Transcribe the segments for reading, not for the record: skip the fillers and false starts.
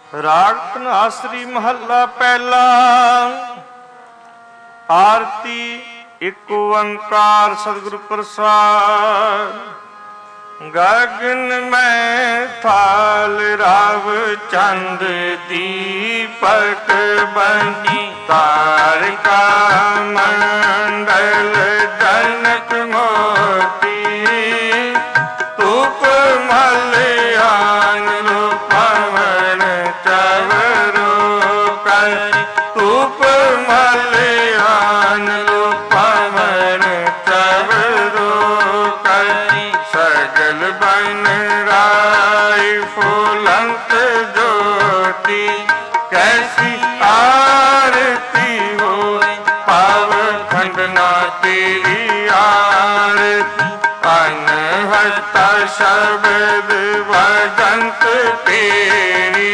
ਰਾਗ ਧਨਾਸਰੀ ਮਹੱਲਾ ਪਹਿਲਾ। ਆਰਤੀ ਇੱਕ ਓੰਕਾਰ ਸਤਿਗੁਰ ਪ੍ਰਸਾਦ। ਗਗਨ ਮੈਂ ਥਾਲ ਰਾਵ ਚੰਦ ਦੀਪਕ ਬਣੀ ਤਾਰਿਕਾ ਮੰਡਲ ਜਨਕ ਮੋਤੀ ਧੂਪ ਮਲਿਆਨ ਲੋ ਪਵਨ ਚਵਰੋ ਕਰ ਧੂਪ ਮਲਿਆਨ ਲੋ ਪਵਨ ਚਵਰੋ ਕਰ ਸਗਲ ਬਨ ਰਾਈ ਫੁਲੰਤ ਜੋਤੀ ਕੈਸੀ ਆਰਤੀ ਹੋਏ ਪਾਵ ਖੰਡਨਾ ਤੇਰੀ ਆਰਤੀ ਅਨਹਤਾ ਸ਼ਬਦ ਵਜੰਤ ਤੇਰੀ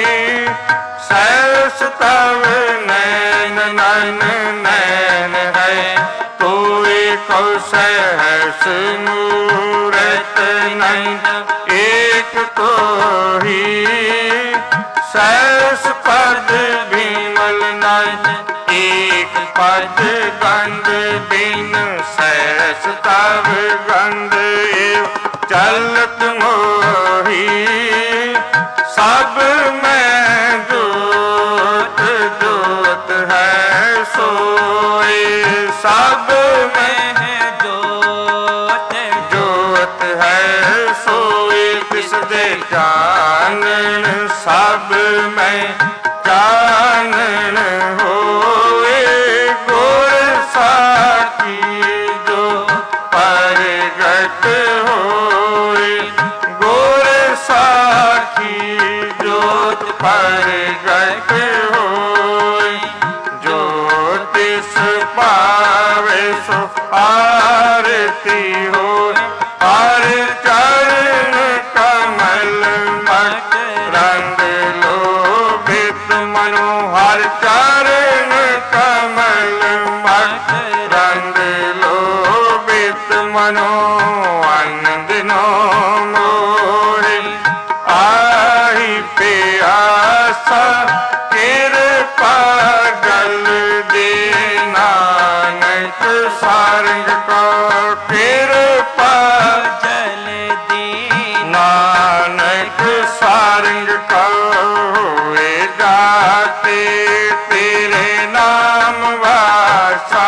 ਸਹਿਸ ਤਵ ਨੈਨ ਨੈਨ ਨੈਨ ਹੈ ਤੋਏ ਕੋ ਸਹਿਸ ਮੂਰਤ ਨੈਨ ਏਕ ਤੋਹੀ ਸਹਿਸ ਪਦ ਬਿਮਲ ਨੈਨ ਏਕ ਪਦ ਗੰਧ ਬਿਨ ਸਹਿਸ ਤਵ ਗੰਧ ਏਵ ਚਲਤ ਮੋਹੀ ਸਭ ਮੈਂ ਜੋਤ ਜੋਤ ਹੈ ਸੋਏ ਸਭ ਮੈਂ ਜੋਤ ਜੋਤ ਹੈ ਸੋਏ ਕਿਸ ਦੇ ਜਾਣਨ ਸਭ ਮੈਂ ਜਾਣਨ ਹੋਏ ਗੁਰ ਸਾਖੀ ਜੋ ਪ੍ਰਗਟ ਹੋਏ ਗੁਰ ਸਾਖੀ ਜੋਤ ਪ੍ਰਗਟ ਹੋਏ ਜੋ ਤਿਸ ਪਾਵੇ ਸੋ ਆਰਤੀ ਹੋਏ ਹਰ ਚਰਨ ਕਮਲ ਮਟ ਰੰਗ ਲੋਭਿਤ ਮਨੋ ਹਰ ਚਰਨ ਕਮਲ ਮਟ ਰੰਗ ਲੋਭਿਤ ਮਨੋ ਆਨੰਦ ਨੋ ਮੋਹਿ ਆਹੀ ਪਿਆਸਾ ਕਿਰਪਾ ਗਲ ਦੇ ਨਾਨਕ ਸਾਰੰਗ ਕੋ ਕਿਰਪਾ ਜਲ ਦੇ ਨਾਨਕ ਸਾਰੰਗ ਕੋ ਹੋਏ ਗਾਤੇ ਤੇਰੇ ਨਾਮ ਵਾਸਾ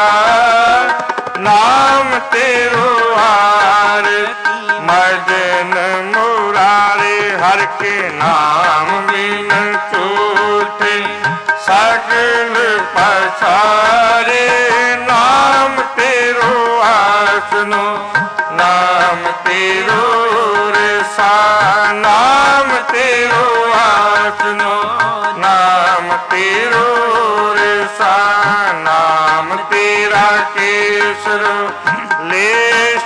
ਨਾਮ ਤੇਰੋ ਆਰਤੀ ਮਦਨ ਮੁਰਾਰੇ ਹਰ ਕੇ ਨਾਮ ਬਿਨ ਝੂਠੇ ਸਗਲ ਪਸਾਰੇ ਨਾਮ ਤੇਰੋ ਆਸਨੋ ਨਾਮ ਤੇਰੋ ਰਸਾ ਨਾਮ ਤੇਰੋ ਆਸਨੋ ਨਾਮ ਤੇਰੋ ਰਸਾ ਨਾਮ ਤੇਰਾ ਕੇਸਰ ਲੈ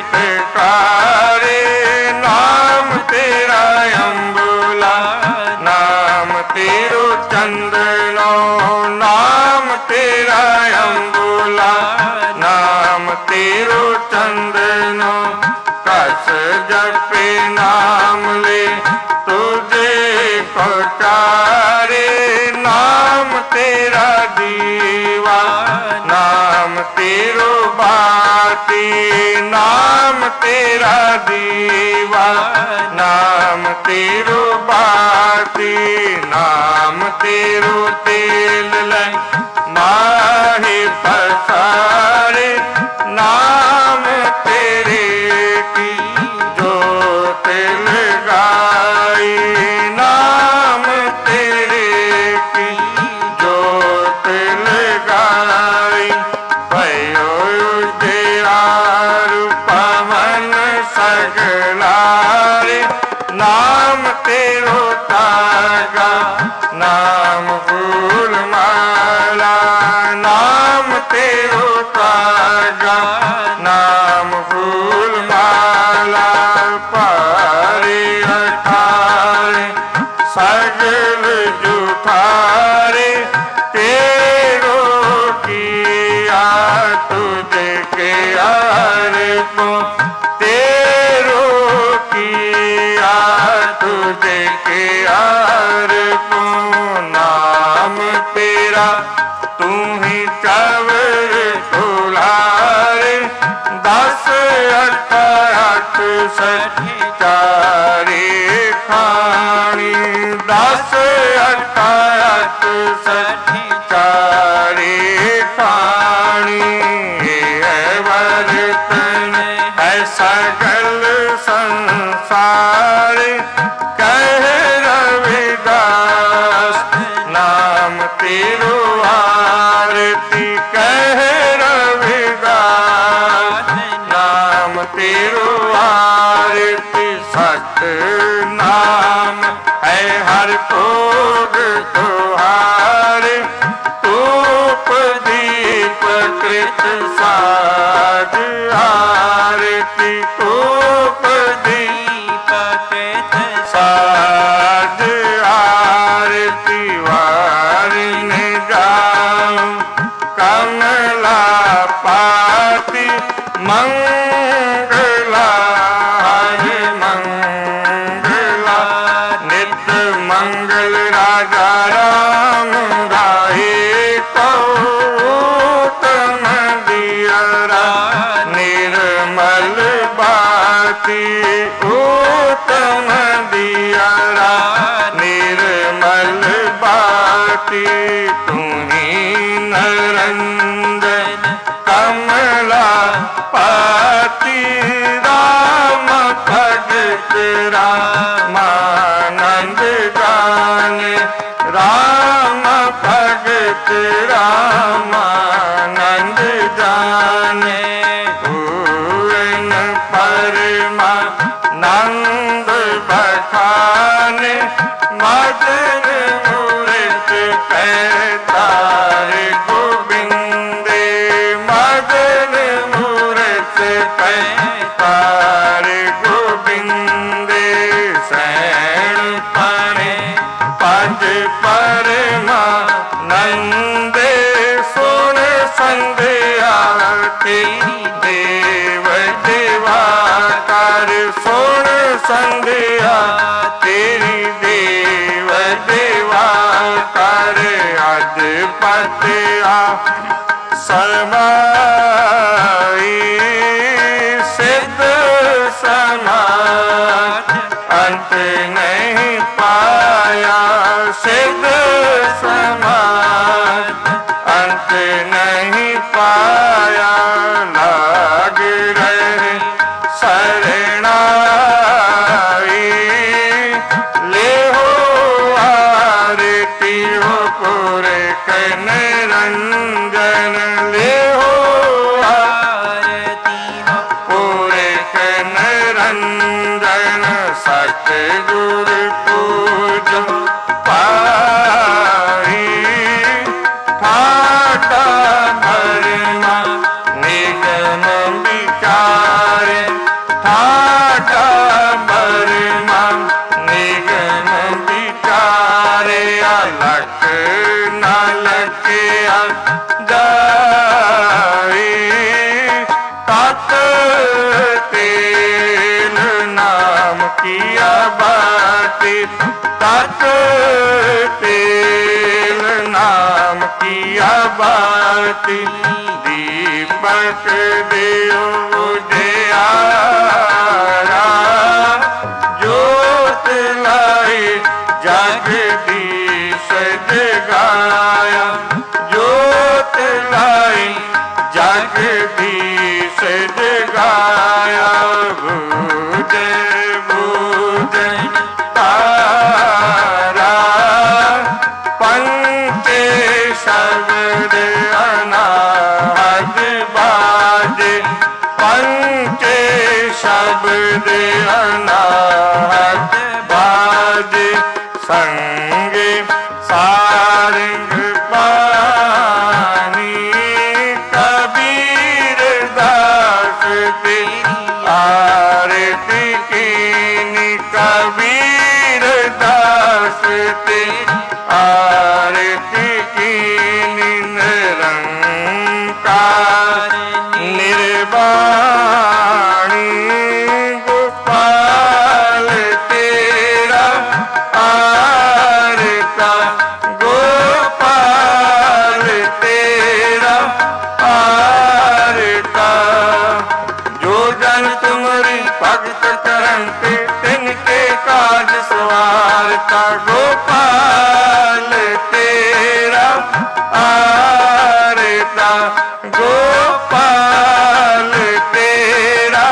ਛਿਟਕਾਰੇ ਨਾਮ ਤੇਰਾ ਅੰਬੁਲਾ ਨਾਮ ਤੇਰੋ ਚੰਦਨੋ ਨਾਮ ਤੇਰਾ ਅੰਬੁਲਾ ਨਾਮ ਤੇਰੋ ਚੰਦਨੋ ਕਸ ਜਪੇ ਨਾਮ ਲੈ ਤੁਝੇ ਕੋਟਾਰੇ ਨਾਮ ਤੇਰਾ ਦੀਵਾ ਨਾਮ ਤੇਰੋ ਬਾਤੀ ਨਾਮ ਤੇਰਾ ਦੀਵਾ ਨਾਮ ਤੇਰੋ ਬਾਤੀ ਨਾਮ ਤੇਰੋ ਤੇਲ ਲੈ ਮਾਹੀ ਪਸਾਰੇ ਨਾਮ ਤੇਰੇ ਕੀ ਜੋਤ ਲਗਾਈ ਨਾਮ ਤੇਰੇ ਕੀ ਜੋਤ ਲਗਾਈ ਭਇਓ ਉਜਿਆਰ ਪਵਨ ਸਗਲਾਰੇ ਨਾਮ ਤੇਰੋ ਤਾਗਾ ਨਾਮ ਫੂਲ ਮਾਲਾ ਨਾਮ ਤੇਰੋ ਤਾਗਾ ਨਾਮ ਫੂਲ ਮਾਲਾ ਭਾਰੇ ਅਠਾਰੇ ਸਗਲ ਜੁਠਾਰੇ ਤੇਰੋ ਕੀਆ ਤੁਝ ਕੇ ਆਰ ਕੋ ਤੇਰੋ ਕੀਆ ਤੁਝ के अर्पो नाम तेरा तू ही चवर दुलारे 10 8 8 सठी चारे खानी 10 8 8 सठी चारे खानी है वर्तन है सगल संसार कह रविदास नाम तेरो आरती कह रविदास नाम तेरो आरती सत नाम है हर भोग तुहारे धूप दीप कृत साध आरती धूप दीप कृत साध आरती वारिने जाऊं कमला पाती मंगला हरि मंगला नित मंगल राजा राम गाए कौतम दियरा निर्मल बाती उत्तम दियरा निर्मल बाती तुम्ही नरंजन कमला पाती राम भगत रामानंद गाने राम भगत रामानंद जाने पूर्ण परमा नंद बखाने मदन मूर्त पैतार गोविंदे मदन मूर्त पैतार गोविंदे सैण परे पद परमा नंदे सुन संध्या तेरी देव देवाकार सुन संध्या तेरी देव देवाकार अदपत आ समाई सिद्ध समाज अंत नहीं पाया सिद्ध समाज अंत नहीं पाया लाग रहे शरणाई ले हो आरती हो पूरे कन रंजन ले हो आरती हो पूरे कन रंजन सतगुरु पूजो पाई ठाटा भरमा निगम विचार ठाटा भरमा निगम विचारे अलख न लखिया जाए तत तेल नाम किया बाती तत तेल नाम किया बाती दीपक देव उजियारा ज्योत लाई जगदीश जगाया ज्योत लाई जगदीश जगाया भूज भूजन तारा पंचे शब्द अनाहत बाजे पंचे शब्द अनाहत बाजे संगे सारंग पानी कबीर दास तेरी आरती कीनी कबीर दास तेरी आरती कीनी निरंकार निर्वाणी गोपाल तेरा आरता गोपाल तेरा, आरता गोपाल तेरा,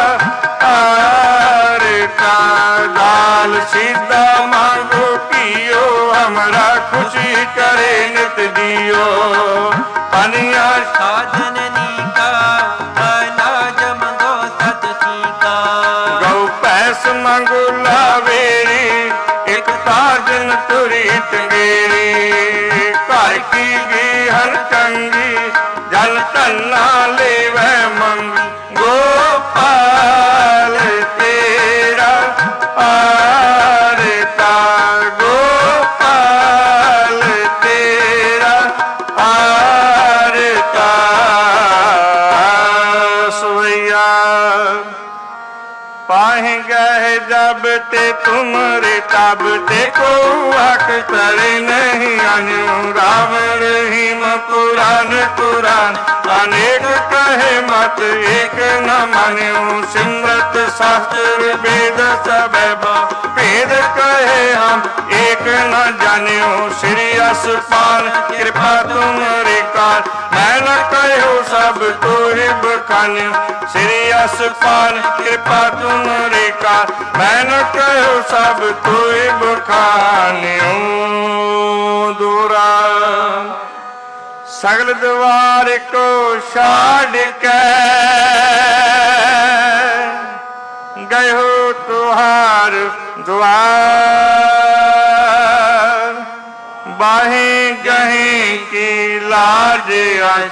आरता। दाल सीधा मांगो पियो, हमरा खुशी करे नित दियो। पनिया साजन नीका अनाज मंगो सत सीका। गौ पैस मंगो लावेरी, एक ताजन तुरी चंगेरी। घर की हर चंगी, जल तन्ना लेवै मंग। गोपाल तेरा, आरता गोपाल तेरा, आरता। सोया पाहि गए जब ते तुमरे, तब ते को अख्तर नहीं आन्यो। राम रहीम पुराण पुराण, अनेक कहे मत एक न मान्यो। सिमरत शास्त्र वेद सब भेद कहे हम एक न जान्यो। श्री असपान कृपा तुमरे कार, मैं न कहो सब तो ही बखान्यो। श्री असपान कृपा तुमरे कार, मैं न कहो सब तो ही बखान्यो। दूरा सगल द्वार को छाड़ के, गयो तुहार द्वार। बाहें गहें की लाज अस,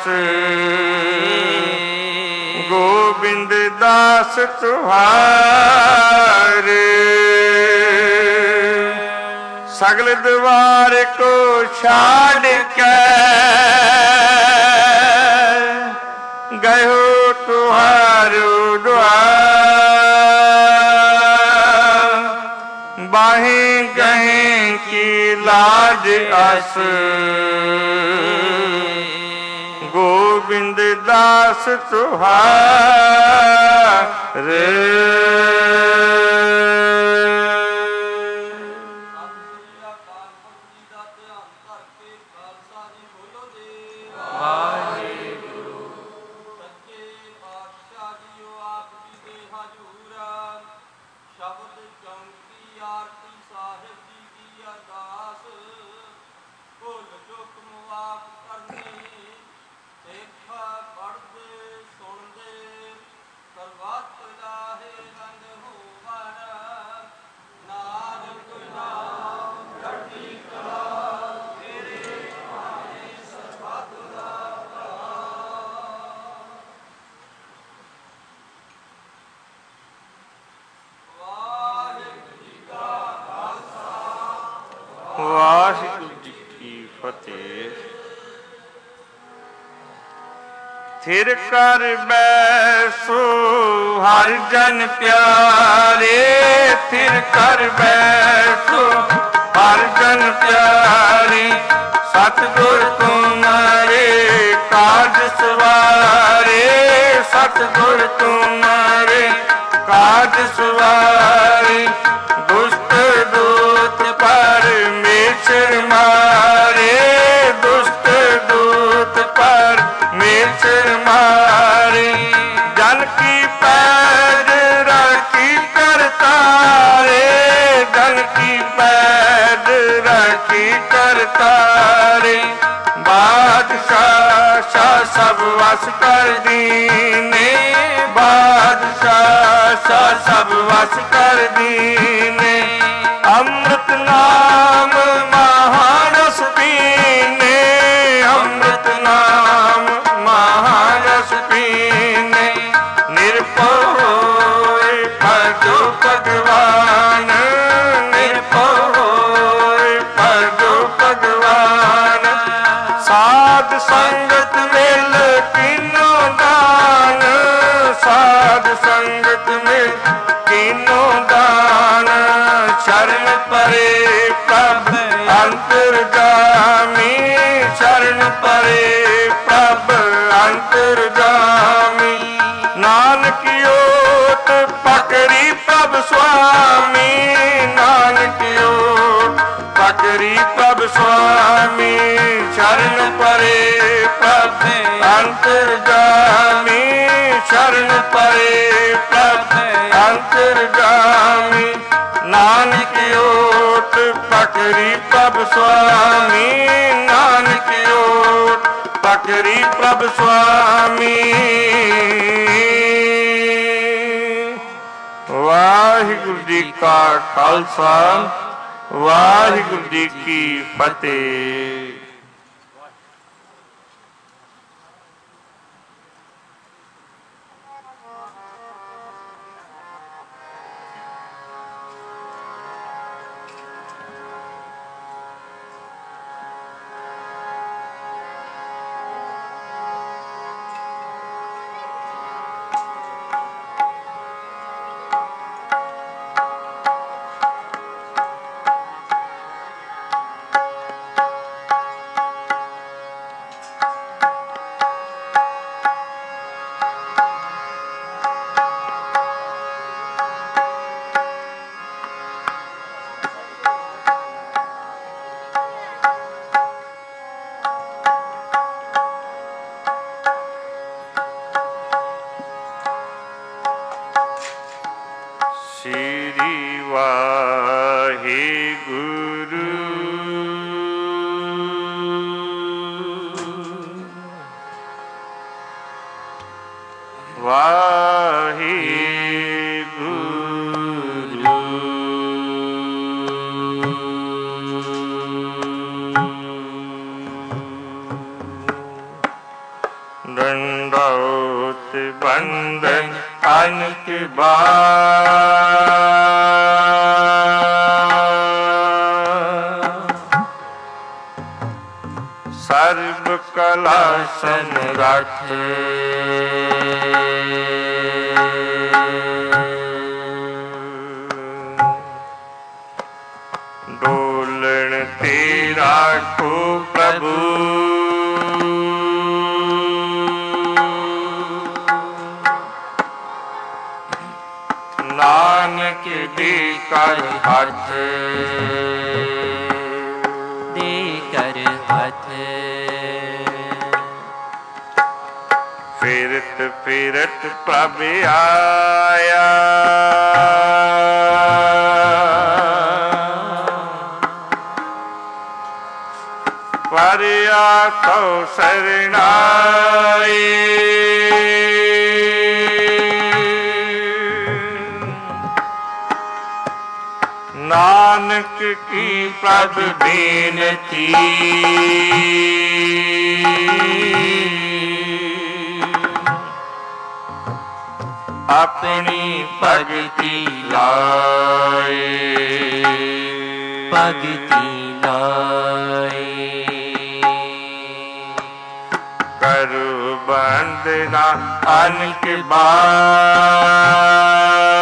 गोविंद दास तुहार। सगल द्वार को छाड़ के, गयो तुहारो द्वार। बाहें गहें की लाज अस, गोविंद दास तुहार। ਵਾਹਿਗੁਰੂ ਜੀ ਕੀ ਫਤਿਹ। ਥਿਰ ਕਰ ਬੈਸੋ ਹਰ ਜਨ ਪਿਆਰੇ, ਥਿਰ ਕਰ ਬੈਸੋ ਹਰ ਜਨ ਪਿਆਰੇ। ਸਤਿਗੁਰ ਤੁਮਾਰੇ ਕਾਜ ਸਵਾਰੇ, ਸਤਿਗੁਰ ਤੁਮਾਰੇ ਕਾਜ ਸਵਾਰੇ। ਦੁਸ਼ਟ ਦੂਤ परमेश्वर मारे, दुष्ट दूत परमेश्वर मारे। जन की पैज राखी करतारे, जन की पैज राखी करतारे। बादशाह शाह सब वस कर दीने, बादशाह शाह सब वस कर दीने। अमृत नाम महारस पीने, अमृत नाम महारस पीने। निर्भय होए भजो भगवान, निर्भय होए भजो भगवान। साध संगत मिल तीनों दान, साध संगत मिल तीनों दान। परे प्रभ अंतर्गामी, शरण परे प्रभ अंतर्गामी। नानक ओट पकड़ी प्रभ स्वामी, नानक ओट पकड़ी प्रभ स्वामी। वाहिगुरु जी का खालसा, वाहिगुरु जी की फतेह। सर्व कला समरथ डोलन तेरा को प्रभु नानक दे कर हाथ दे कर हाथ फिरत फिरत प्रभ आया परिया तो शरणाई नानक की प्रभ बेनती अपनी भगति लाए भगति लाए करो बंदना अनक बार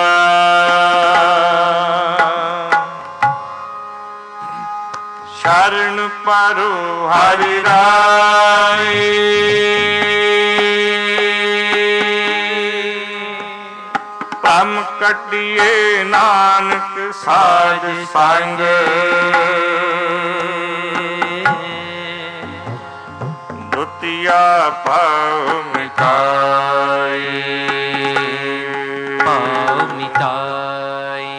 शरण परो हरि राय पम कटिए नानक साध संग दुतिया पाव मिटाए पाव मिटाए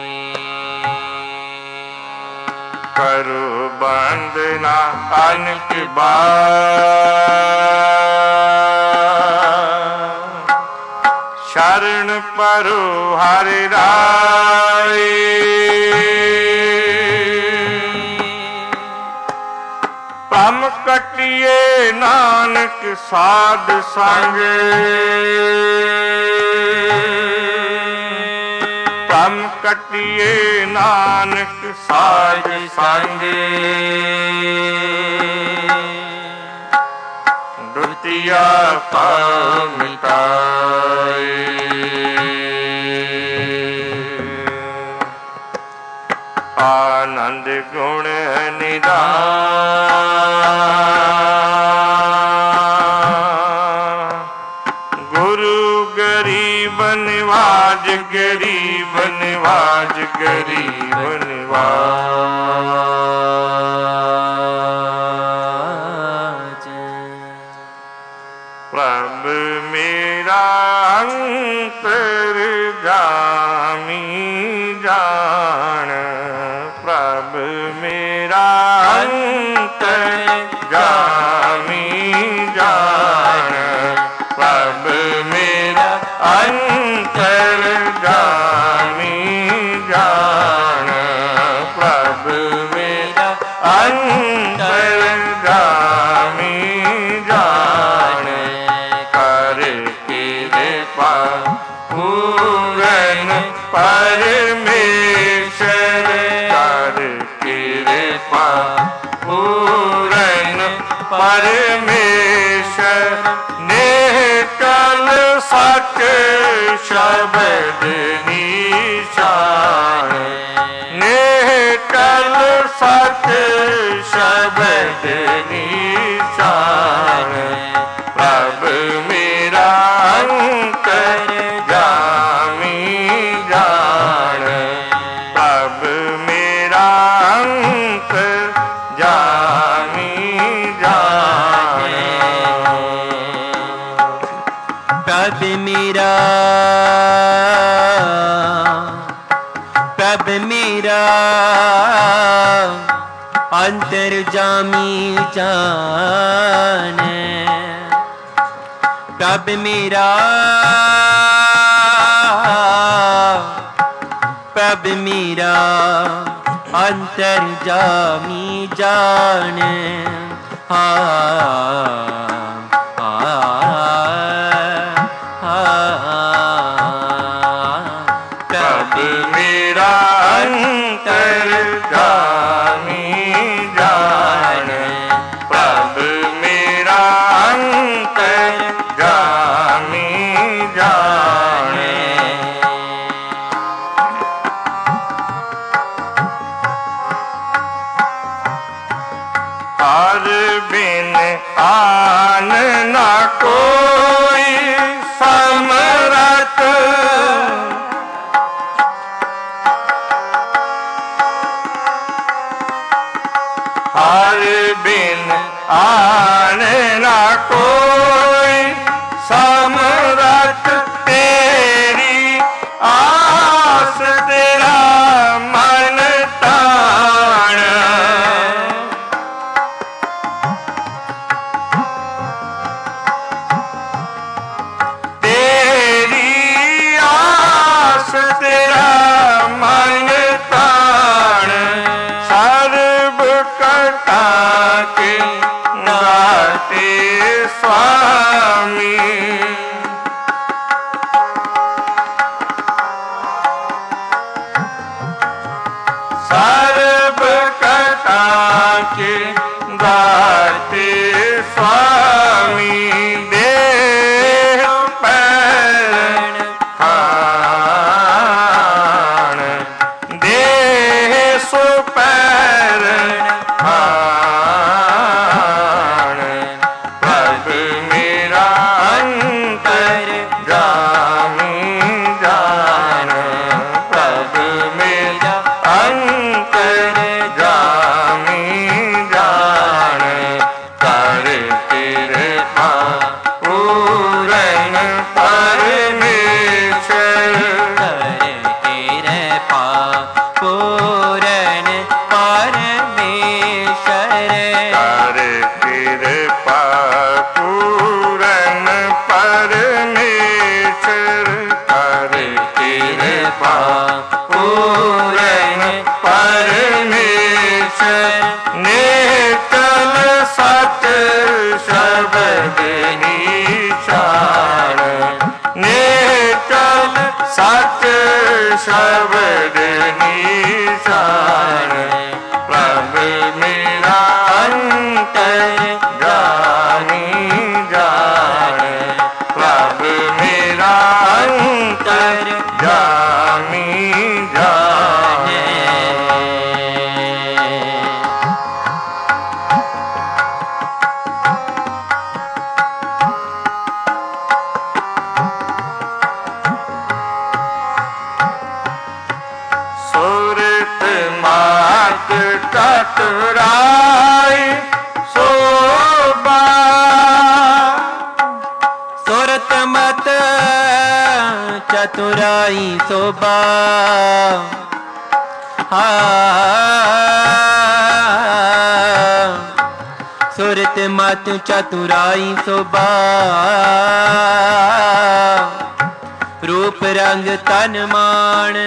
करो बंदना अनक बार शरण परो हरि राय पम कटिए नानक साध संग पम कटिए नानक साध संग दुतिया पाव मिटाए आनंद गुण निधान गुरु गरीब निवाज गरीब निवाज गरीब निवाज अंतर्जामी जान, प्रभु मेरा अंतर्जामी जान, प्रभु मेरा अंतर्जामी जान, प्रभु मेरा अंतर्जामी जान, कर कृपा पूरन परमेश्वर, कर कृपा पूरन परमेश्वर, निकल सक शब्द निशान, निकल सक शब्द निशान, प्रभु मेरा अंतर्जामी जान, प्रभु मेरा अंतर्जामी जान, प्रभु मेरा, प्रभु मेरा अंतर्जामी जान, प्रभु मेरा, प्रभु मेरा अंतर्जामी जान, प्रभु मेरा अंतर्जामी जान, प्रभु मेरा अंतर्जामी जान, हर बिन आन न कोई समरथ, हर बिन आन न कोई समरथ, तेरी आस तेरा मन तान, तेरी आस तेरा मन तान, सर्व कटा के नाते स्वामी, सर्व कटा के दाते स्वामी, देह पैरण खान, देह सुपैरण खान, प्रभु मेरा अंतर्जामी जान, प्रभु मेरा अंतर्जामी जान, कर कृपा पूरन परमेश्वर, कर कृपा पूरन परमेश्वर, कर कृपा पूरन परमेश्वर, कर कृपा पूरन परमेश्वर, निकल सत शब्द निशान, निकल सत शब्द निशान, प्रभु मेरा अंतर्जामी जान, प्रभु मेरा अंतर्जामी जान, सुरत मात टकराई शोभा, सुरत मत चतुराई शोभा सुरत मत चतुराई शोभा रूप रंग तन मान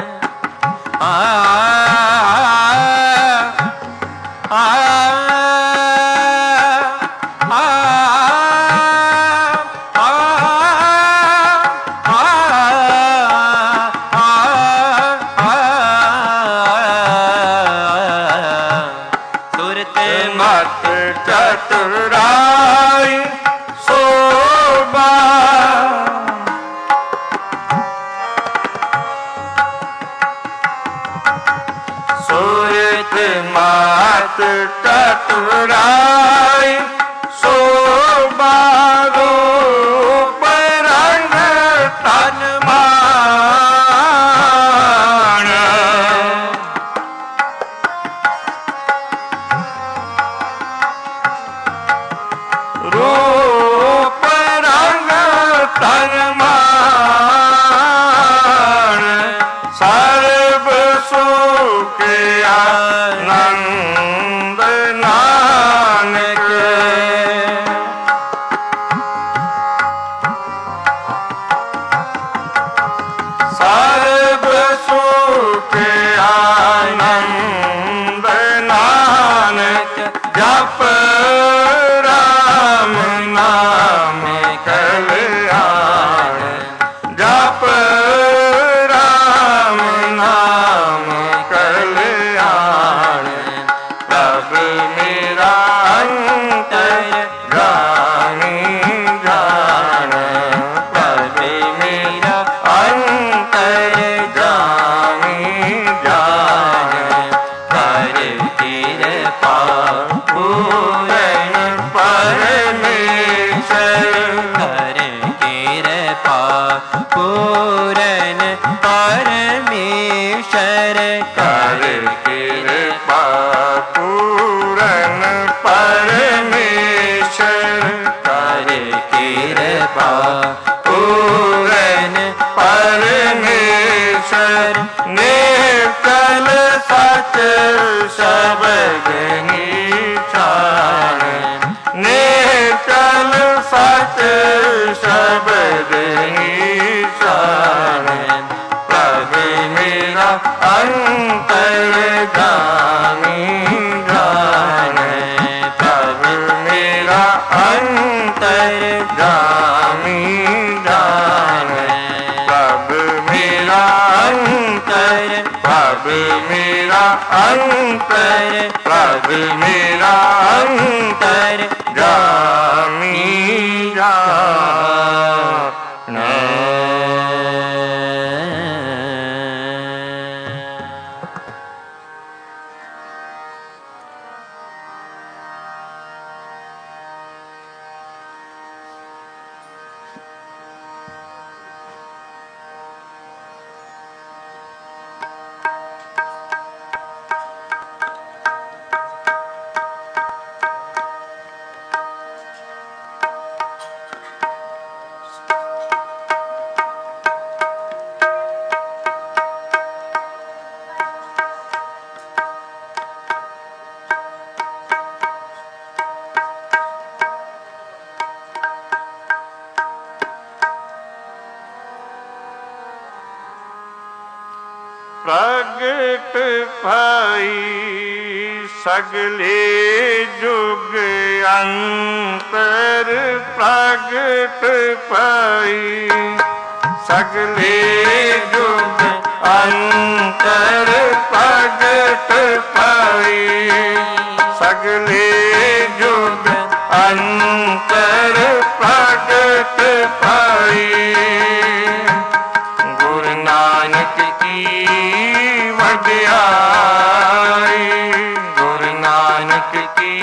चतुराई शोभा सूरत मात चतुराई शोभा रूप रंग तन मान रूप रंग तन मान सर्व सुख आनंद नानक सर्व सुख आनंद नानक जप नाम कल्याण जप राम नाम कल्याण तब मेरा अंतर गामी जान तब मेरा अंतर गामी जान कर कृपा पूरन परमेश्वर कर कृपा पूरन परमेश्वर कर कृपा पूरन परमेश्वर कर कृपा पूरन परमेश्वर निर्कल सच शब्द निशान निर्कल सच शब्द निशान प्रभु मेरा अंतर गामी जान प्रभु मेरा अंतर गामी जान प्रभु मेरा अंतर प्रभु मेरा अंतर प्रभु मेरा अंतर गामी जान प्रगट भई सगले जुग अंतर प्रगट भई सगले जुग अंतर प्रगट भई सगले जुग अंतर प्रगट भई गुरु नानक की वड्याई गुरु नानक की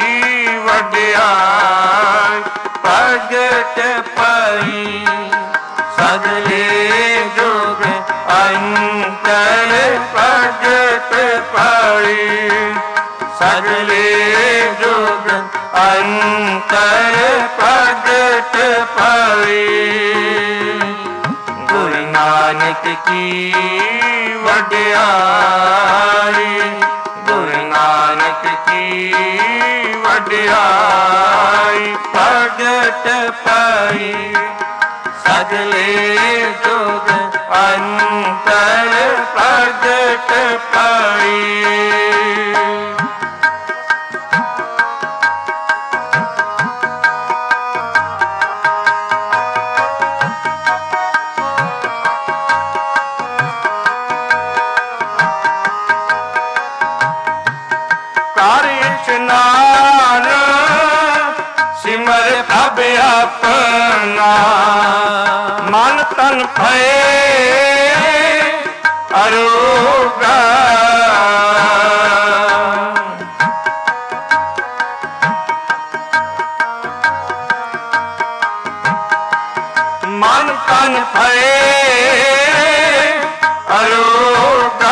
वड्याई प्रगट भई सगले जुग अंतर प्रगट भई सगले जुग अंतर प्रगट भई गुरु ਨਾਨਕ ਕੀ ਵਡਿਆਈ, ਗੁਰੂ ਨਾਨਕ ਕੀ ਵਡਿਆਈ। ਪ੍ਰਗਟ ਪਈ ਸਗਲੇ ਜੁਗ ਅੰਤਰ ਪ੍ਰਗਟ ਪਈ। ਸਿਮਰ ਪ੍ਰਭ ਆਪਣਾ, ਮਨ ਤਨ ਭਏ ਅਰੋਗਾ। ਮਨ ਤਨ ਭਏ ਅਰੋਗਾ,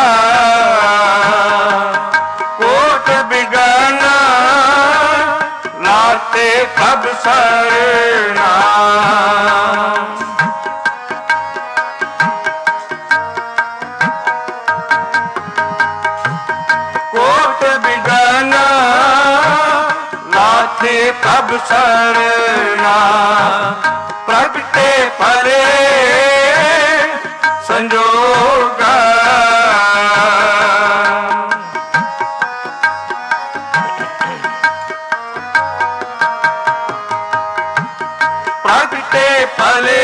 ਕੋਟ ਬਿਗਨ ਲਾਤੇ ਪ੍ਰਭ ਸਰਨਾ। ਕੋਟ ਬਿਗਨ ਲਾਤੇ ਪ੍ਰਭ ਸਰਨਾ, ਪ੍ਰਗਟੇ ਪਰੇ ਸੰਜੋਗਾ। ਪ੍ਰਗਟੇ ਪਰੇ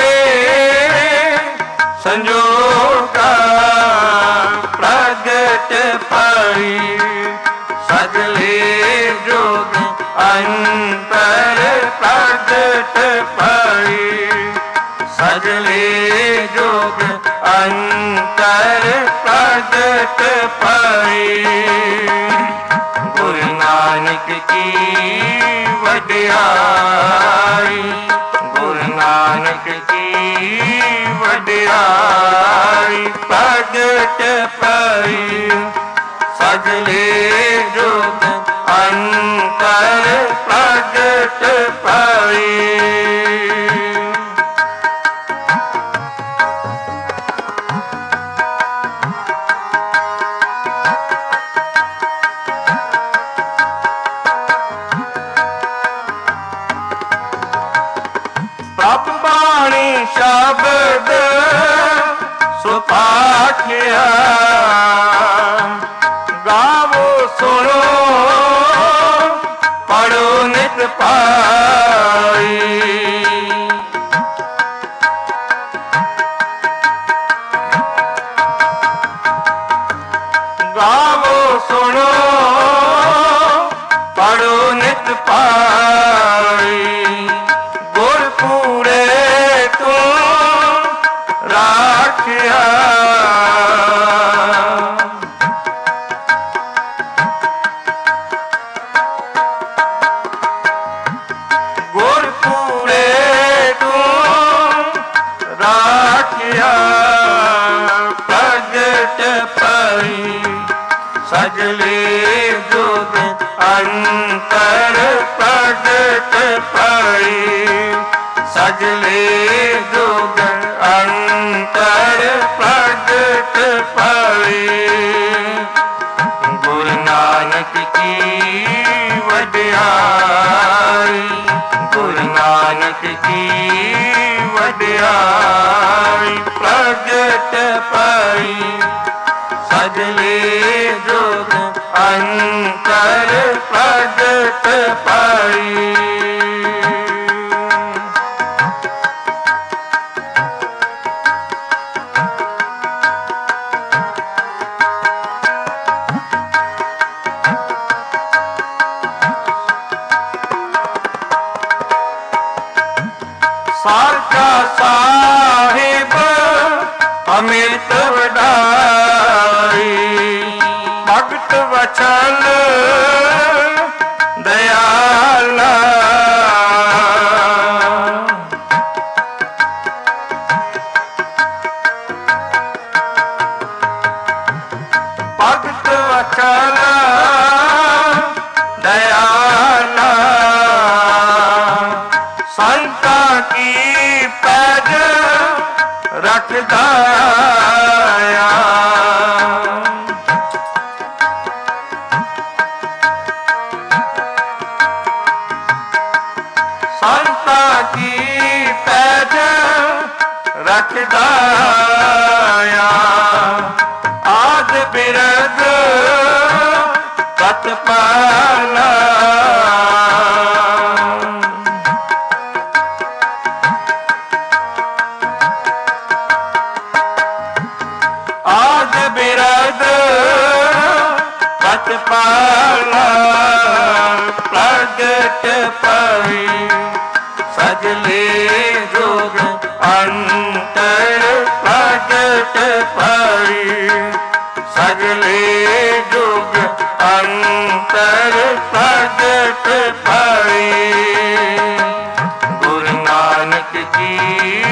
ਸੰਜੋਗਾ, ਪ੍ਰਗਟ ਪਈ ਸਗਲੇ ਜੋਗ ਅੰਤਰ ਪ੍ਰਗਟ ਪਈ। ਸਗਲੇ ਜੋਗ ਅੰਤਰ ਪ੍ਰਗਟ ਪਈ। ਗੁਰੂ ਨਾਨਕ ਕੀ ਵਡਿਆਈ, ਗੁਰੂ ਨਾਨਕ ਕੀ ਵਡਿਆਈ। ਪ੍ਰਗਟ ਪਈ ਸਗਲੇ ਜੁਗ ਅੰਤਰ ਪ੍ਰਗਟ ਪਈ। ਪ੍ਰਭ ਬਾਣੀ ਸ਼ਬਦ ਸੁਪਾਠਿਆ, ਗਾਵੋ ਸੁਣੋ ਪੜੋ ਨਿਤ ਪਾਈ। ਗਾਵੋ ਸੁਣੋ ਪੜੋ ਨਿਤ ਪਾਈ। ਗੁਰ ਪੂਰੇ ਤੂੰ ਰਾਖਿਆ, ਗੁਰ ਪੂਰੇ ਤੂੰ ਰਾਖਿਆ। ਪ੍ਰਗਟ ਪਈ ਸਗਲੇ ਜੁਗ ਅੰਤਰ ਪ੍ਰਗਟ ਪਈ। ਸਗਲੇ ਜੁਗ ਅੰਤਰ ਪ੍ਰਗਟ ਪਈ। ਗੁਰੂ ਨਾਨਕ ਕੀ ਵਡਿਆਈ, ਗੁਰੂ ਨਾਨਕ ਕੀ ਵਡਿਆਈ। ਪ੍ਰਗਟ ਪਈ ਸਗਲੇ ਜੁਗ ਅੰਤਰ ਪ੍ਰਗਟ ਪਈ। ਸਾਰਕਾ ਸਾਹਿਬ ਅੰਮ੍ਰਿਤ ਵਡਾਈ। ਭਗਤ ਵਚਨ ਦਇਆਲਾ, ਭਗਤ ਵਚਨ ਦਇਆਲਾ। ਸੰਤਾਂ ਕੀ ਪੈਜ ਰੱਖਦਾ ਆ। ਸੰਤਾਂ ਕੀ ਪੈਜ ਰੱਖਦਾ ਆ। ਆਦ ਬਿਰਦ ਸਤਪਾਲਾ ਆਦ ਬਿਰਦ ਸਤਪਾਲਾ ਪ੍ਰਗਟ ਪਈ ਸਜਲੇ ਜੋਗ ਅੰਤਰ ਪ੍ਰਗਟ ਪਈ ਸਜਲੇ ਜੋਗ ਅੰਤਰ ਪ੍ਰਗਟ ਪਈ। ਗੁਰੂ ਨਾਨਕ ਕੀ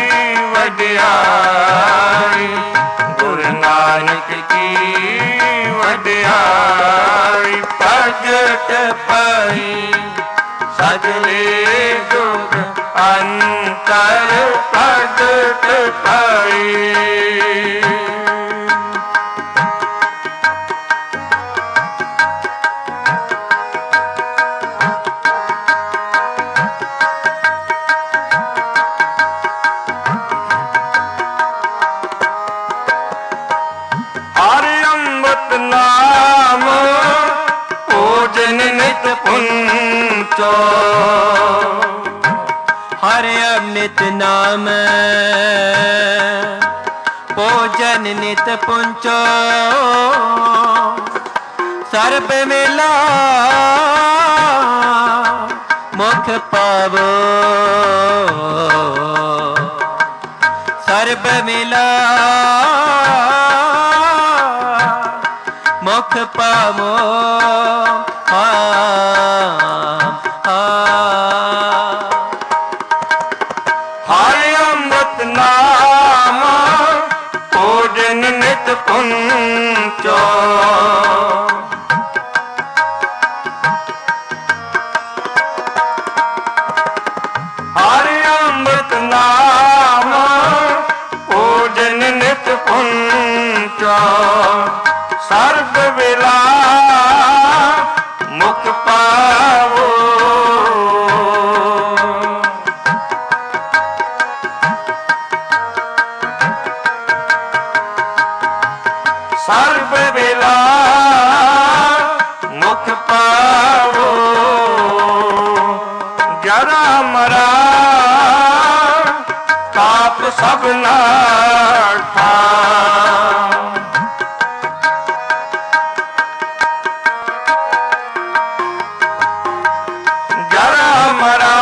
ਵਡਿਆਈ ਗੁਰੂ ਨਾਨਕ ਕੀ ਵਡਿਆਈ ਪ੍ਰਗਟ ਪਈ ਸਜਲੇ ਜੋਗ ਅੰਤਰ ਪ੍ਰਗਟ ਪਈ। ਹਰਿ ਅੰਮ੍ਰਿਤ ਨਾਮ ਭੋਜਨ ਨਿਤ ਪੁੰਚੋ ਹਰਿ ਅੰਮ੍ਰਿਤ ਨਾਮ ਭੋਜਨ ਨਿਤ ਪੁੰਚੋ ਸਰਬ ਮੇਲਾ ਮੁਖ ਪਾਵੋ ਸਰਬ ਮੇਲਾ ਮੁਖ ਪਾਵੋ। ਹਰਿ ਅੰਮ੍ਰਿਤ ਨਾਮ ਭੋਜਨ ਨਿਤ ਪੁੰਚੋ ਹਰਿ ਅੰਮ੍ਰਿਤ ਨਾਮ ਭੋਜਨ ਨਿਤ ਪੁੰਚੋ ਸਰਬ ਵੇਲਾ ਮੁਖ ਪਾਵੋ ਸਰਬ ਵੇਲਾ ਮੁਖ ਪਾਵੋ। ਜਰਾ ਮਰਾ ਤਾਪ ਸਭ ਨਾਠਾ ਜਰਾ ਮਰਾ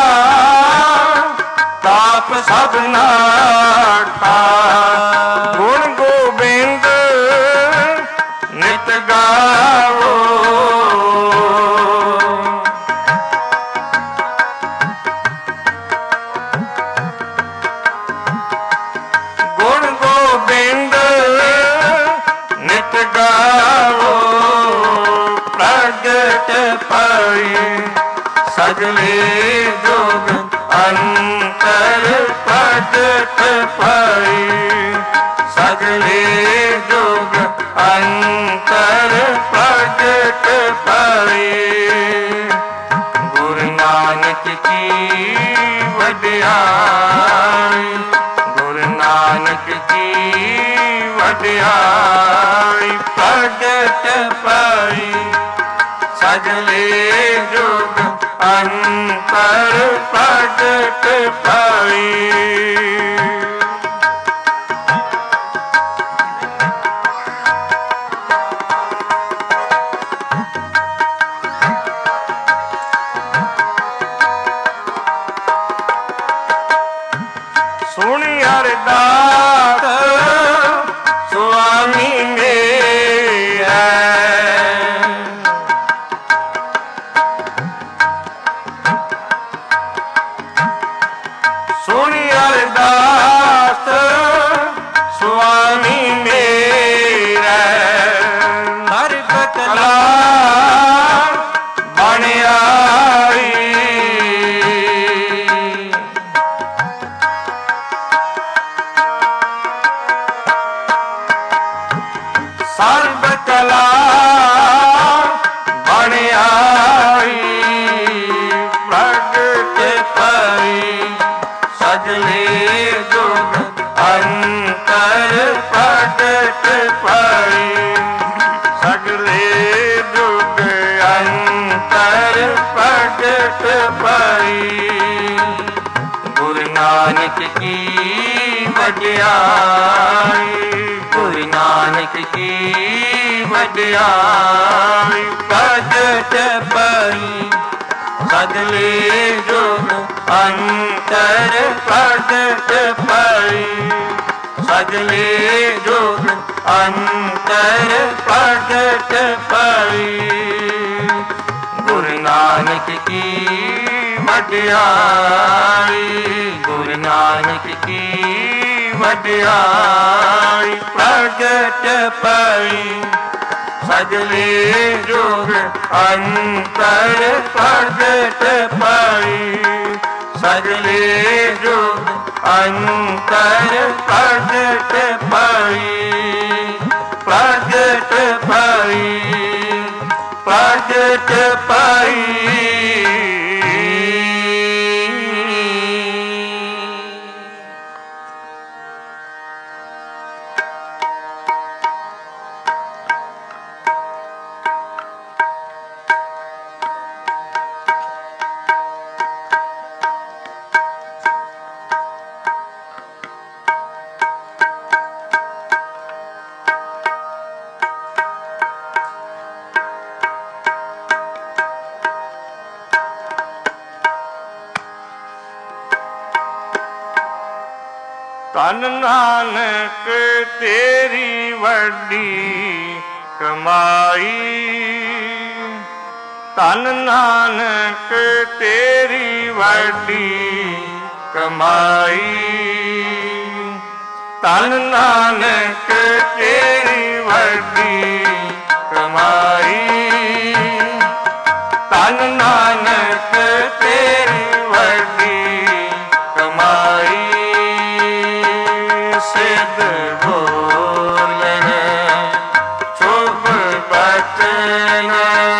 ਤਾਪ ਸਭ ਨਾਠਾ। ਗੁਣ ਗੋਬਿੰਦ ਨਿਤ ਗਾਵੋ ਗੁਣ ਗੋਬਿੰਦ ਨਿਤ ਗਾਵੋ ਪ੍ਰਗਟ ਪਈ ਸਜਲੇ ਜੋਗ ਅੰਤਰ ਪ੍ਰਗਟ ਪਈ ਸਜਲੇ ਜੋਗ ਅੰਤਰ ਪ੍ਰਗਟ ਪਈ। ਗੁਰੂ ਨਾਨਕ ਕੀ ਵਡਿਆਈ ਗੁਰੂ ਨਾਨਕ ਕੀ ਵਡਿਆਈ ਪ੍ਰਗਟ ਪਈ ਸਜਲੇ ਜੋਗ ਅੰਤਰ ਪ੍ਰਗਟ ਪਈ। ਸੁਣੀ ਅਰਦਾਸ ਸੁਆਮੀ ਮੇਰਾ ਸੁਣੀ ਅਰਦਾਸ ਕਮਲਾ ਬਣ ਆਈ ਪ੍ਰਗਟ ਪਈ ਸਗਲੇ ਜੁਗ ਅੰਤਰ ਪ੍ਰਗਟ ਪਈ ਸਗਲੇ ਜੁਗ ਅੰਤਰ ਪ੍ਰਗਟ ਪਈ ਗੁਰੂ ਨਾਨਕ ਕੀ ਵਡਿਆਈ ਗੁਰੂ ਨਾਨਕ ਕੀ ਵਡਿਆਈ ਪ੍ਰਗਟ ਪਈ ਸਗਲੇ ਜੁਗ ਅੰਤਰ ਪ੍ਰਗਟ ਪਈ ਸਗਲੇ ਜੁਗ ਅੰਤਰ ਪ੍ਰਗਟ ਪਈ ਗੁਰੂ ਨਾਨਕ ਕੀ ਵਡਿਆਈ ਗੁਰੂ ਨਾਨਕ ਕੀ ਵਡਿਆਈ ਪ੍ਰਗਟ ਪਈ ਸਗਲੇ ਜੁਗ ਅੰਤਰ ਪ੍ਰਗਟ ਪਈ ਸਗਲੇ ਜੁਗ ਅੰਤਰ ਪ੍ਰਗਟ ਪਈ ਪ੍ਰਗਟ ਪਈ ਪ੍ਰਗਟ ਪਈ ਧੰਨ ਨਾਨਕ ਤੇਰੀ ਵੱਡੀ ਕਮਾਈ ਧੰਨ ਨਾਨਕ ਤੇਰੀ ਵੱਡੀ ਕਮਾਈ ਧੰਨ ਨਾਨਕ ਤੇਰੀ ਵੱਡੀ ਕਮਾਈ ਧੰਨ ਨਾਨਕ ਤੇਰੀ ਵੱਡੀ ਕਮਾਈ ਸਿੱਧ ਬੋਲਣ ਚੁੱਪ ਬਚਨ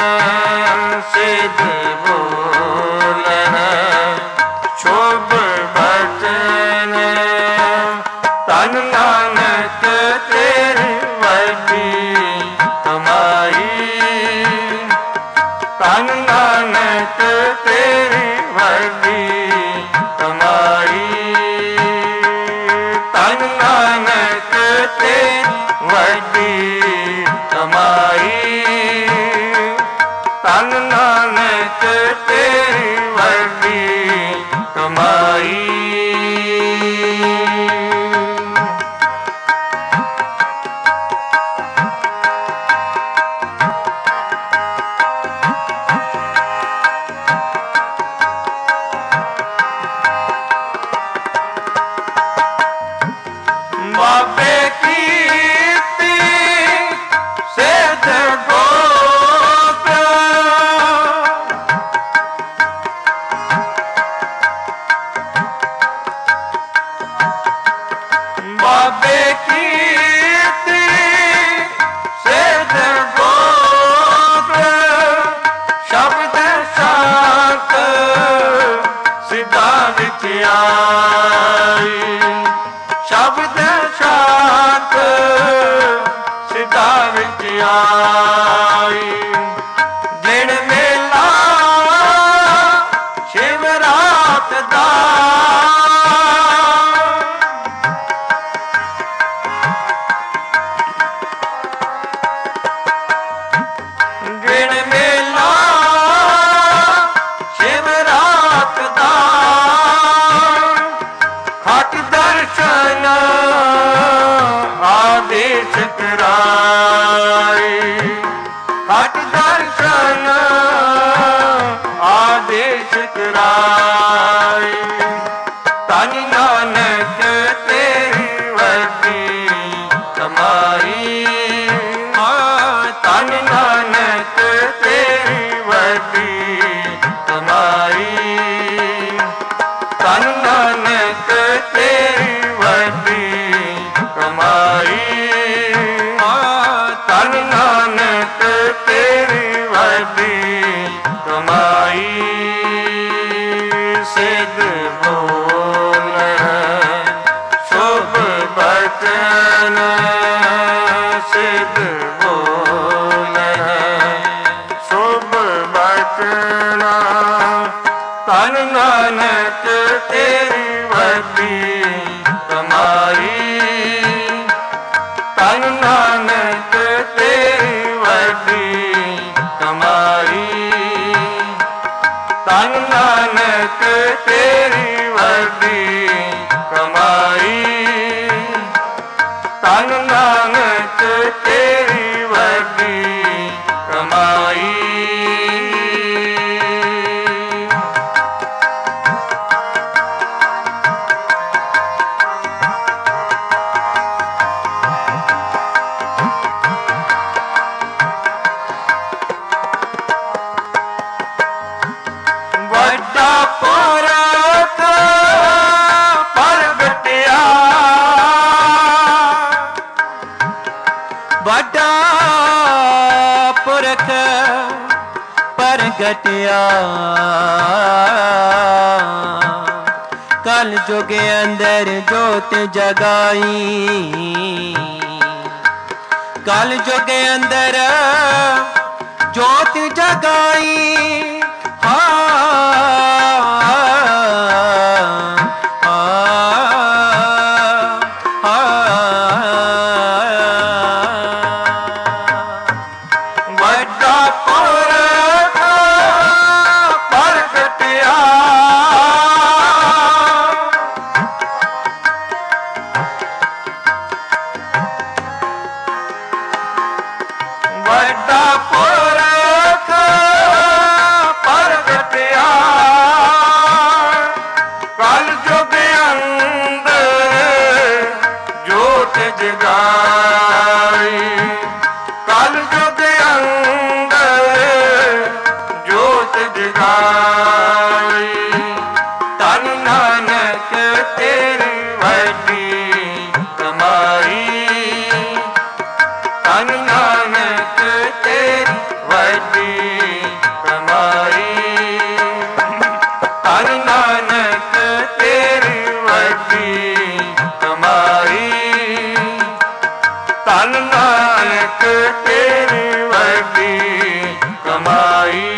ਸਿੱਧ ਬੋਲਣ ਚੁੱਪ ਬਚਨ ਧੰਨ ਨਾਨਕ ਤੇਰੀ ਵੱਡੀ ਕਮਾਈ ਧੰਨ ਨਾਨਕ ਤੇਰੀ ਵੱਡੀ ਕਮਾਈ ਧੰਨ ਨਾਨਕ ਤੇਰੀ ਵੱਡੀ ਕਮਾਈ ਧੰਨ ਨਾਨਕ ਤੇਰੀ ਵੱਡੀ ਕਮਾਈ ਬਾਬੇ ਕੀਤੀ ਸਿੱਧ ਗੋਪ ਬਾਬੇ ਕੀਤੀ ਸਿੱਧ ਗੋਪ ਸ਼ਬਦ ਸ਼ਾਂਤ ਸਿੱਧਾ ਵਿੱਚ ਆਈ ਸ਼ਬਦ ਸ਼ਾਂਤ ਸਿੱਧਾ ਵਿੱਚ ਆਈ ਦਿਨ ਮੇਲਾ ਸ਼ਿਵ ਰਾਤ ਦਾ ਦਿਨ ਮੇਲਾ ਸ਼ਿਵ ਰਾਤ ਦਾ ਹਟ ਦਰਸ਼ਨ ਆਦੇਸ਼ ਕਰਾਈ ਹਟ ਦਰਸ਼ਨ ਆਦੇਸ਼ ਕਰਾਈ ਧੰਨ ਨਾਨਕ ਤੇਰੀ ਵੱਡੀ ਕਮਾਈ ਧੰਨ ਨਾਨਕ ਤੇਰੀ ਵੱਡੀ ਕਮਾਈ ਧੰਨ ਨਾਨਕ ਤੇਰੀ ਵੱਡੀ ਕਮਾਈ ਧੰਨ ਨਾਨਕ ਬਚਨ ਸਿਧ ਬੋਲੇ ਸੁਭ ਬਚਨ ਤਨ ਨਾਨਕ ਤੇਰੀ ਵੱਡੀ ਕਮਾਈ ਤਨ ਨਾਨਕ ਤੇਰੀ ਵੱਡੀ ਕਮਾਈ ਤਨ ਨਾਨਕ ਤੇਰੀ ਵੱਡੀ ਕਮਾਈ ਤਨ ਨਾਨਕ ਤੇਰੀ ਵੱਡੀ ਕਮਾਈ ਵੱਡਾ ਪੁਰਖ ਪ੍ਰਗਟਿਆ ਵੱਡਾ ਪੁਰਖ ਪ੍ਰਗਟਿਆ ਕਲ ਜੁਗ ਅੰਦਰ ਜੋਤ ਜਗਾਈ ਕਲ ਜੁਗ ਅੰਦਰ ਜੋਤ ਜਗਾਈ ਵੱਡਾ ਪੁਰਖ ਪ੍ਰਗਟਿਆ ਵੱਡਾ ਪੁਰਖ ਪ੍ਰਗਟਿਆ ਕਲ ਜੁਗ ਅੰਦਰ ਜੋਤ ਜਗਾਈ ਕਲ ਜੁਗ ਅੰਦਰ ਜੋਤ ਜਗਾਈ ਤਨ ਨਾਨਕ ਤੇਰੀ ਵੱਡੀ ਕਮਾਈ ਤਨ ਨਾਨਕ ਤੇਰੀ ਵੱਡੀ ਕਮਾਈ ਤਨ ਨਾਨਕ ਤੇਰੀ ਵੱਡੀ ਕਮਾਈ ਤਨ ਨਾਨਕ ਤੇਰੀ ਵੱਡੀ ਕਮਾਈ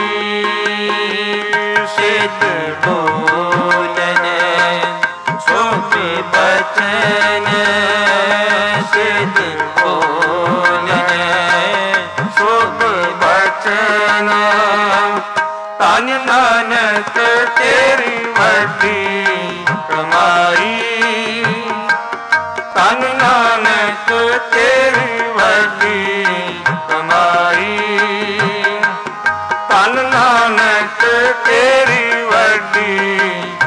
ਸਿੱਧ ਬੋਲਨ ਸੋਭੇ ਬਚਨ ਸਿੱਧ ਬੋਲਨ ਸੁਭ ਬਚਨ ਤਨ ਨਾਨਕ ਤੇਰੀ ਵੱਡੀ ਕਮਾਈ ਤਨ ਨਾਨਕ ਤੇਰੀ ਵੱਡੀ ਕਮਾਈ ਤਨ ਨਾਨਕ ਤੇਰੀ ਵੱਡੀ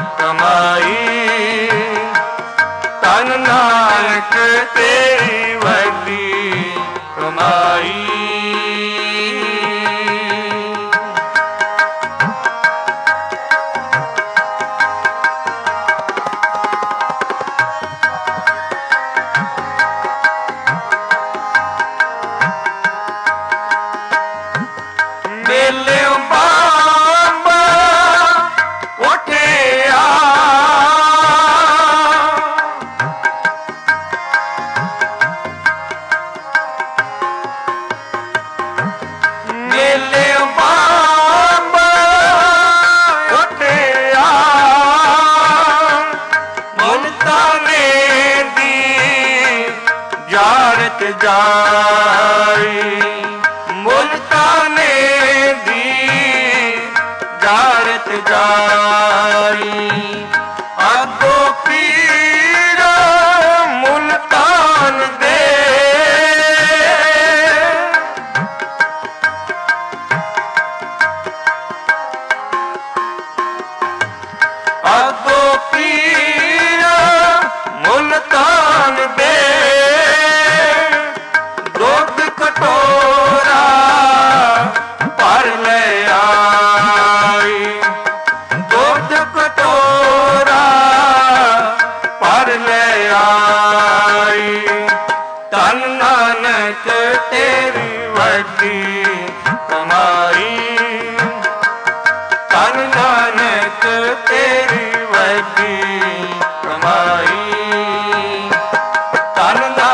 ਕਮਾਈ ਤਨ ਨਾਨਕ ਤੇਰੀ ਵੱਡੀ ਕਮਾਈ ਮੇਲਿਓ ਬੰਬ ਉੱਠਿਆ ਮੇਲਿਓ ਬੰਬ ਉੱਠਿਆ ਮੁਲਤਾਨੇ ਦੀ ਜਾਰਤ ਜਾਈ ਮੁਲਤਾਨੇ ਦੀ ਜਾਰਤ ਜਾਈ ਆਗੋ ਪੀਰ ਮੁਲਤਾਨ ਦੇ ਆਗੋ ਪੀਰ ਮੁਲਤਾਨ ਦੇ ਦੁੱਧ ਕਟੋਰਾ ਭਰ ਲੈ ਆਈ ਦੁੱਧ ਕਟੋਰਾ ਭਰ ਲੈ ਆਈ ਤਨ ਨਾਨਕ ਤੇਰੀ ਵੱਡੀ ਕਮਾਈ ਤਨ ਨਾਨਕ ਤੇਰੀ ਵੱਡੀ ਕਮਾਈ ਤਨ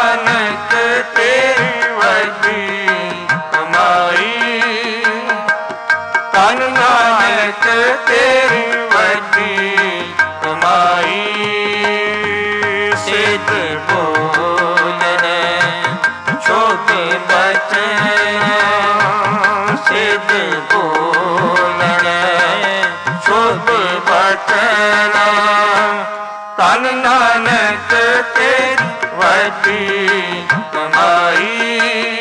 ਧਨ ਨਾਨਕ ਤੇਰੀ ਵੱਡੀ ਕਮਾਈ,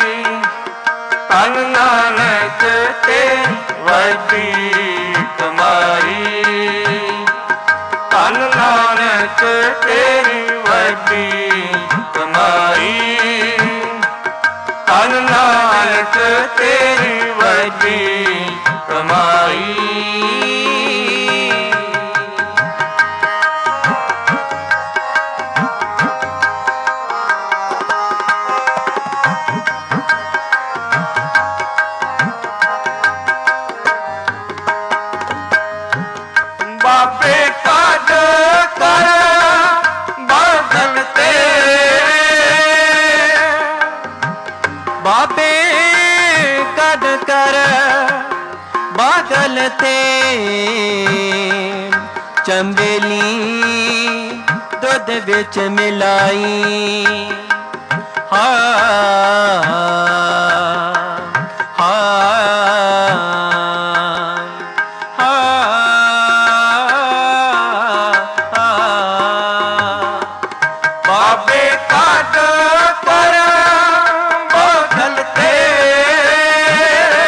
ਧਨ ਨਾਨਕ ਤੇਰੀ ਵੱਡੀ ਕਮਾਈ, ਧਨ ਨਾਨਕ ਤੇਰੀ ਵੱਡੀ ਕਮਾਈ, ਧਨ ਨਾਨਕ ਤੇਰੀ ਵੱਡੀ ਕਮਾਈ। ਬਾਬੇ ਕੱਢ ਕਰ ਬਾਦਲ ਤੇਰੇ, ਬਾਬੇ ਕੱਢ ਕਰ ਬਾਦਲ ਤੇ ਚੰਬੇਲੀ ਦੁੱਧ ਵਿੱਚ ਮਿਲਾਈ, ਬਾਬੇ ਕੱਢ ਕਰ ਬਾਦਲ ਤੇਰੇ,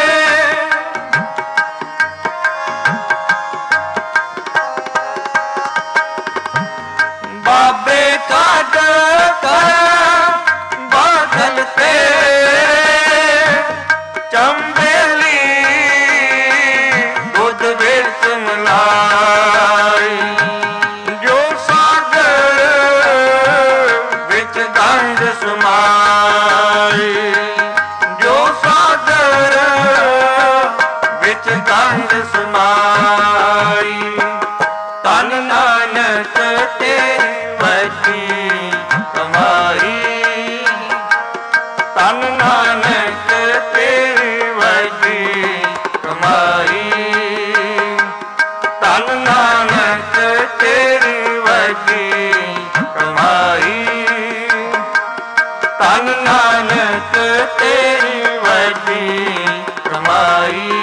ਬਾਬੇ ਕੱਢ ਕਰ ਬਾਦਲ ਤੇਰੇ, ਚੰਬੇਲੀ ਦੁੱਧ ਵਿੱਚ ਮਿਲਾਈ, ਜੋ ਸਾਗਰ ਵਿੱਚ ਗੰਢ ਸਮਾਈ, ਜੋ ਸਾਗਰ ਵਿੱਚ ਗੰਢ ਸਮਾਈ, ਧਨ ਨਾਨਕ ਤੇਰੀ ਵੱਡੀ ਕਮਾਈ, ਧਨ ਨਾਨਕ ਤੇਰੀ ਵੱਡੀ ਕਮਾਈ, ਧਨ ਨਾਨਕ ਤੇਰੀ ਵੱਡੀ ਕਮਾਈ, ਧਨ ਨਾਨਕ ਤੇਰੀ ਵੱਡੀ ਕਮਾਈ।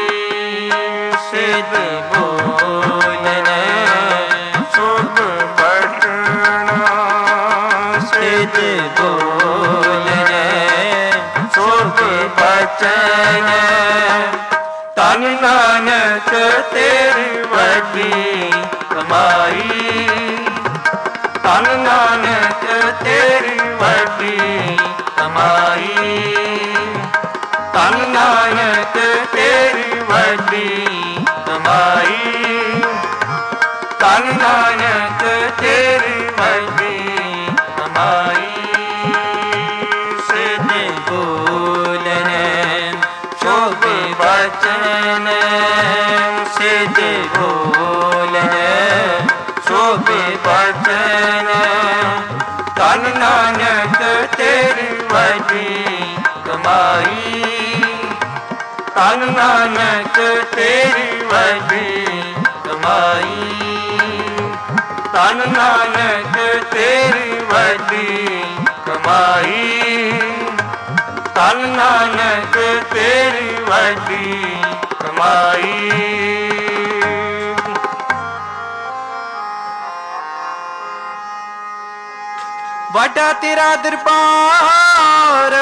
ਸਿੱਧ ਬੋਲਣਾ ਸੁਭ ਬਟਣਾ, ਸਿੱਧ ਬੋਲਣਾ ਸੁਭ ਬਚਨ, ਧਨ ਨਾਨਕ ਤੇਰੀ ਵੱਡੀ ਕਮਾਈ, ਧਨ ਨਾਨਕ ਤੇਰੀ ਵੱਡੀ ਕਮਾਈ, ਧਨ ਨਾਨਕ ਤੇਰੀ ਵੱਡੀ ਕਮਾਈ, ਧਨ ਨਾਨਕ ਤੇਰੀ ਵੱਡੀ ਕਮਾਈ। ਸਿੱਧ ਬੋਲਣ ਸ਼ੋਭ ਬਚਨ, ਸਿੱਧ ਬੋਲਣ ਸ਼ੋਭ ਬਚਨ, ਧਨ ਨਾਨਕ ਤੇਰੀ ਵੱਡੀ ਕਮਾਈ, ਧਨ ਨਾਨਕ ਤੇਰੀ ਵੱਡੀ ਕਮਾਈ, ਧਨ ਨਾਨਕ ਤੇਰੀ ਵੱਡੀ ਕਮਾਈ, ਧਨ ਨਾਨਕ ਤੇਰੀ ਵੱਡੀ ਕਮਾਈ। ਵੱਡਾ ਤੇਰਾ ਦਰਬਾਰ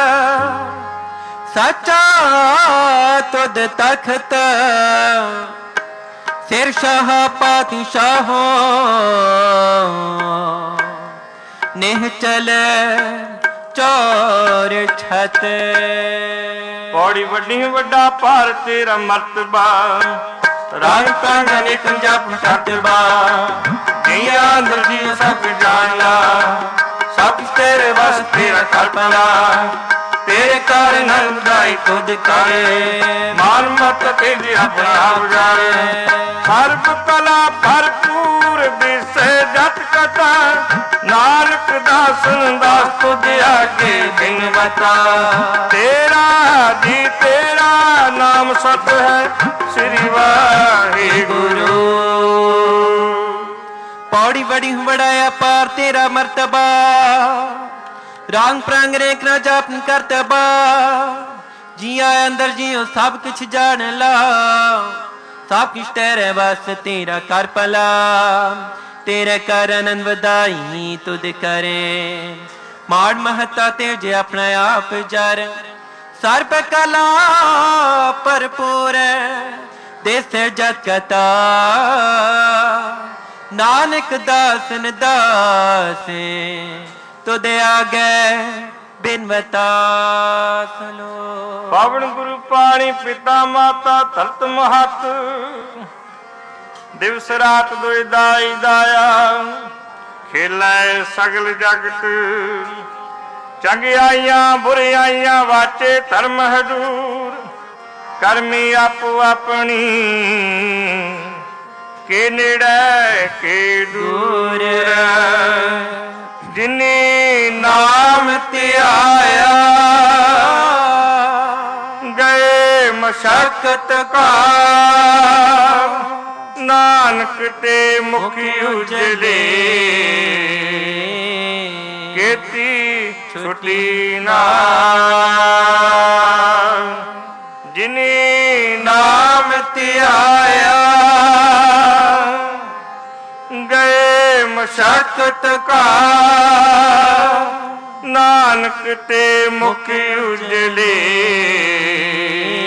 ਸੱਚਾ ਤੁਧ ਤਖਤ, ਸਿਰ ਸ਼ਾਹ ਪਾਤਸ਼ਾਹੋ ਨਿਹ ਚਲੇ ਚੋਰ ਛਤ। ਪੌੜੀ ਵੱਡੀ ਵੱਡਾ ਭਾਰ ਤੇਰਾ ਮਰਤਬਾ, ਰੰਗ ਕੰਗ ਨਿਤ ਜਪ ਛਟਬਾ, ਜੀਆਂ ਦਰਜੀ ਸਭ ਜਾਣਾ, ਸਭ ਤੇਰੇ ਵਸ ਤੇਰਾ ਕਲਪਨਾ, ਤੇਰੇ ਕਾਰਨ ਹੰਦਾਈ ਤੁਧ ਕਰੇ, ਮਾਨ ਮਤ ਤੇਰੀ ਆਪਣਾ ਆਪ ਜਾਣੇ, ਸਰਬ ਕਲਾ ਭਰਪੂਰ ਦਿਸੇ ਜਤ ਕਥਾ, ਨਾਨਕ ਦਾਸਨ ਦਾਸ ਤੁਧ ਆਗੇ ਦਿਨ ਬਤਾ, ਤੇਰਾ ਜੀ ਤੇਰਾ ਨਾਮ ਸਤ ਹੈ ਸ੍ਰੀ ਵਾਹਿਗੁਰੂ। पौड़ी बड़ी बड़ाया पार तेरा मर्तबा, रंग प्रंग रेख न जाप करतबा, जिया अंदर जियो सब कुछ जान ला, सब कुछ तेरे बस तेरा कर पला, तेरे कर आनंद वधाई तुद करे। माड़ महता तेजे अपना आप जर सर्प कला भरपूर देस जत कता नानक दासन दासे तुद आगे बिनवता सलो। पावन गुरु पाणी पिता माता धरत महत दिवस रात दुई दाई दाया खेलै सगल जगत चंगियाइयां बुरियाइयां वाचे धर्म हजूर करमी आपो अपनी के नेड़े के दूर जिनी नाम त्याया गए मशक्कत का नानक ते मुखी उजले केती छुटी ना जिनी नाम त्याया गए मशक्कत का नानक ते मुखी उजले।